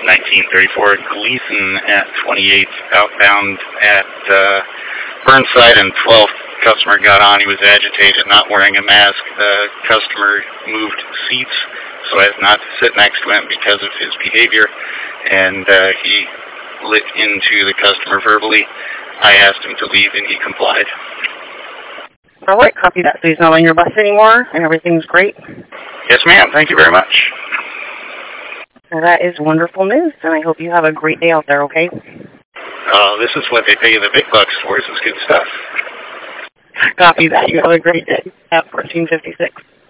1934 Gleason at 28th outbound at Burnside, and 12th customer got on. He was agitated, not wearing a mask. The customer moved seats so as not to sit next to him because of his behavior, and he lit into the customer verbally. I asked him to leave, and he complied. All right, copy that. So he's not on your bus anymore, and everything's great? Yes, ma'am. Thank you very much. Well, that is wonderful news, and I hope you have a great day out there, okay? This is what they pay you the big bucks for. This is good stuff. Copy that. You have a great day at 1456.